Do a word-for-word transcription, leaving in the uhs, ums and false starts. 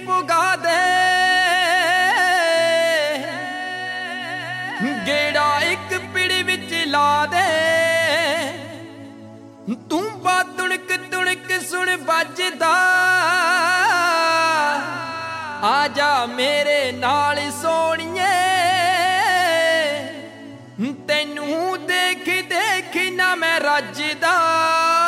ਪੁਗਾ ਦੇ ਗੇੜਾ ਇੱਕ ਪਿੜੀ ਵਿੱਚ ਲਾ ਦੇ ਤੂੰ ਬਾ ਤੁਣਕ ਤੁਣਕ ਸੁਣ ਵੱਜਦਾ ਆ ਜਾ ਮੇਰੇ ਨਾਲ ਸੋਹਣੀਏ ਤੈਨੂੰ ਦੇਖ ਦੇਖ ਨਾ ਮੈਂ ਰੱਜਦਾ।